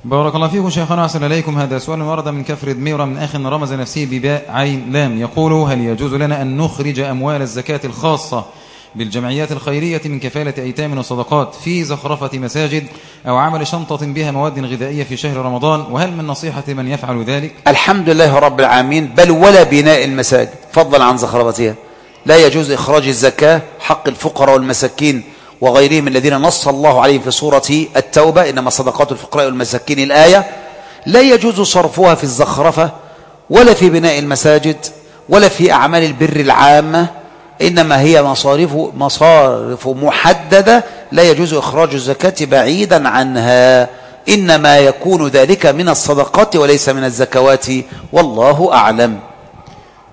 بارك الله فيكم شيخنا وأحسن إليكم. هذا سؤال ورد من كفر دميرة من أخ رمز نفسه بباء عين لام، يقول: هل يجوز لنا أن نخرج أموال الزكاة الخاصة بالجمعيات الخيرية من كفالة أيتام وصدقات في زخرفة مساجد أو عمل شنطة بها مواد غذائية في شهر رمضان؟ وهل من نصيحة من يفعل ذلك؟ الحمد لله رب العالمين. بل ولا بناء المساجد فضلا عن زخرفتها. لا يجوز إخراج الزكاة حق الفقراء والمساكين وغيرهم الذين نص الله عليهم في سورة التوبة: إنما صدقات الفقراء والمساكين، الآية. لا يجوز صرفها في الزخرفة ولا في بناء المساجد ولا في أعمال البر العامة، إنما هي مصارف محددة لا يجوز إخراج الزكاة بعيدا عنها، إنما يكون ذلك من الصدقات وليس من الزكوات، والله أعلم.